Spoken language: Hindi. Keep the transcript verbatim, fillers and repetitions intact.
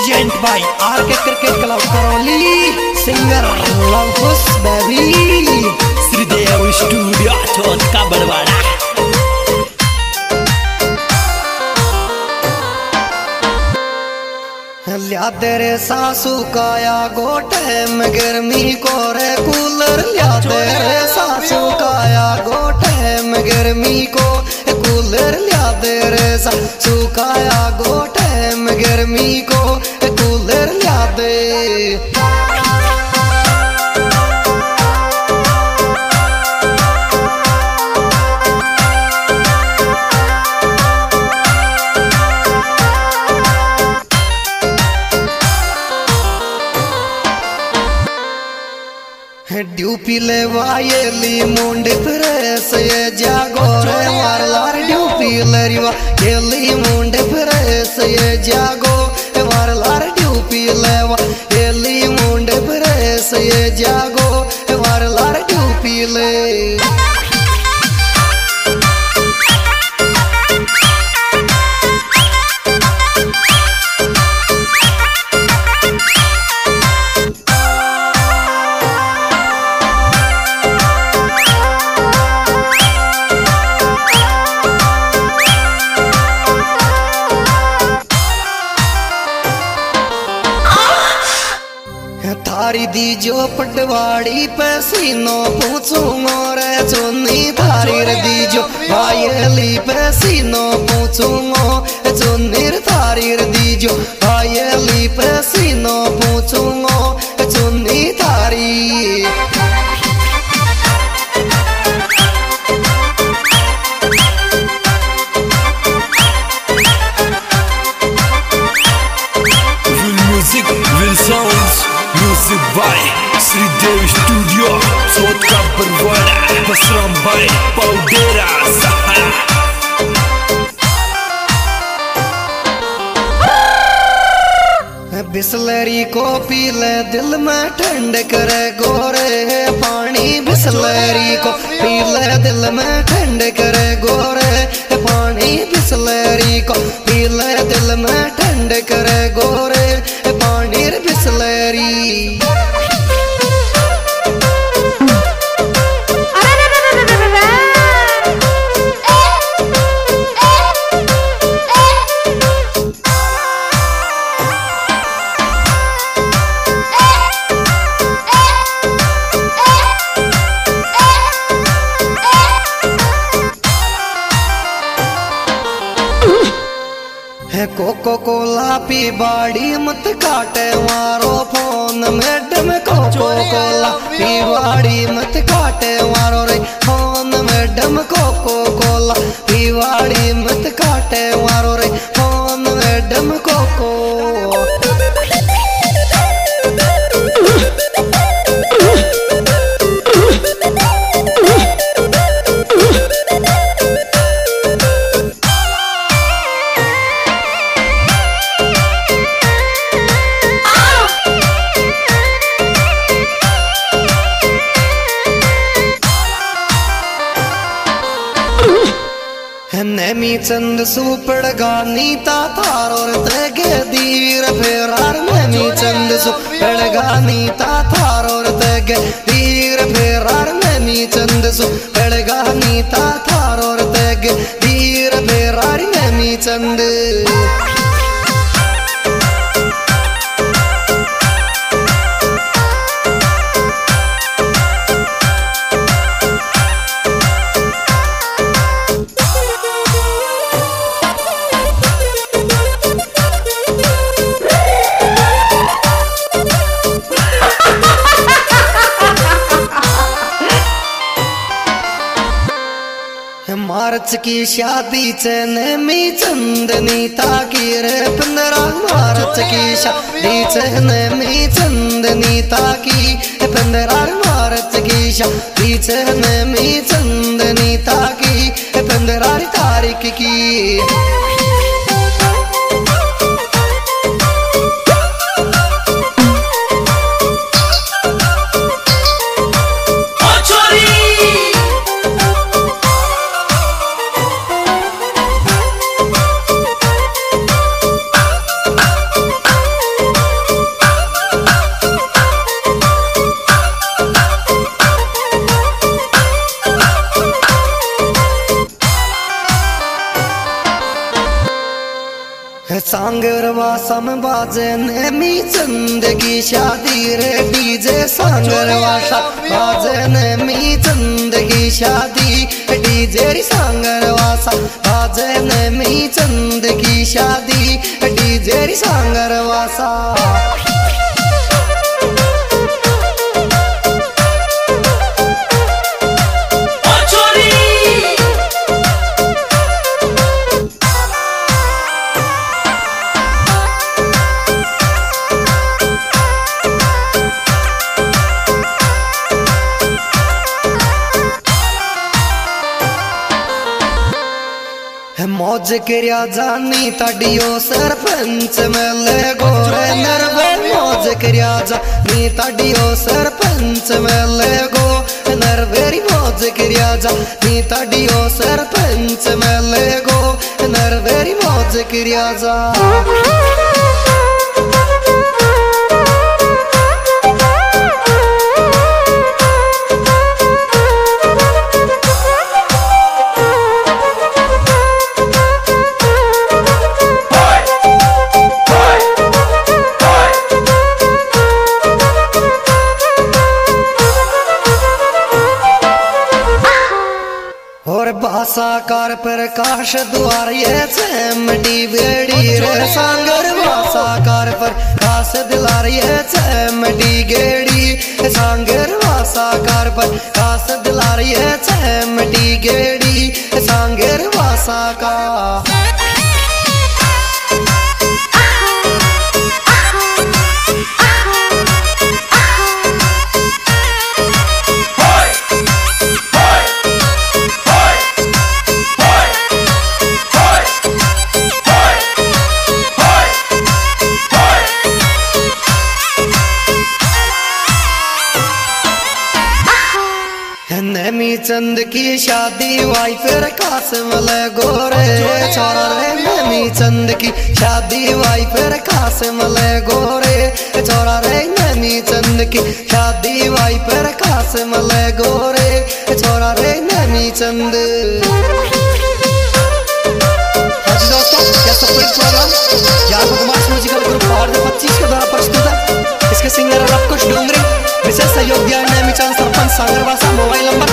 Present by R K cricket club Karauli, singer Lavkush baby, Shridev studio Chauth Ka Barwara. लिया तेरे सासू काया गोटे में गर्मी को रे कूलर, लिया तेरे सासू काया गोटे में गर्मी को कूलर, लिया तेरे सासू काया गोटे में गर्मी को कूलर लिया दे। ड्यूपी ले वायली मुंड फ्रेस ये जागो रे वारलार, ड्यूपी लरिवा येली मुंड फ्रेस ये जागो वारलार, ड्यूपी लेवा येली मुंड फ्रेस ये जागो वारलार, ड्यूपी ले। थारी दी जो पटवाड़ी पैसीनो पूछू मोरे चुन्नी, थारी दी जो वायली पैसीनो पूछू मो चुन्नी, थारी दी जो वायली पैसीनो पूछू मो चुन्नी थारी। Music by Sridev Studio चौथ का बड़वाड़ा, बसराम भाई पाउडेरा सहारा। बिस्लरी को पी ले दिल में ठंड करे गोरे पानी, बिस्लरी को पी ले दिल में ठंड करे गोरे पानी, बिस्लरी को पी ले दिल में ठंड करे गोरे पानी बिस्लरी। कोको कोला पी बाड़ी मत काटे मारो फोन, मैडम कोको कोला पी बाड़ी मत काटे मारो रे फोन, मैडम कोको कोला पी बाड़ी मत काटे मारो रे phone, madam Coca. Nemi Chand सुपड़ गानीता थारोर तेगे दीर फेरार, नेमी चंद सुपड़ गानीता थारोर तेगे दीर फेरार, नेमी चंद सुपड़ गानीता थारोर तेगे दीर फेरार, नेमी चंद। मार्च की शादी चने में चंदनी ताकी रे पंद्रह, मार्च की शादी चने में चंदनी ताकी पंद्रह, मार्च की शादी चने में चंदनी ताकी पंद्रह तारीख की। सांगरवासा में बाजे नेमी चंद की शादी रे डीजे सांगरवासा बाजे नेमी चंद की शादी डीजे री सांगरवासा बाजे नेमी चंद की शादी डीजे री सांगरवासा मौज करया जानी ताडियो सरपंच मेले गोरे नरवे मौज करया जानी ताडियो सरपंच मेले गो नरवेरी मौज करया जानी ताडियो सरपंच मेले गो नरवेरी मौज करया जा भाषा कार प्रकाश द्वार ये चमड़ी बेड़ी रे सांगर भाषा कार प्रकाश दिलार ये चमड़ी गेड़ी सांगर भाषा कार प्रकाश दिलार ये चमड़ी गेड़ी सांगर भाषा का नेमी चंद की शादी वाई फिर कासिम ले गोरे छोरा रे नेमी चंद की शादी वाई फिर कासिम ले गोरे छोरा रे नेमी चंद की शादी वाई फिर कासिम ले गोरे छोरा रे नेमी चंद। हाँ जी दोस्तों, यह सब कोई प्रोग्राम यार बदमाश म्यूजिकल ग्रुप और पच्चीस के द्वारा प्रस्तुत है। इसके सिंगर रब कुछ डोंगरी विशेष सहयोग दिया है नेमी चंद सरपंच सांगरवासा। Mobile number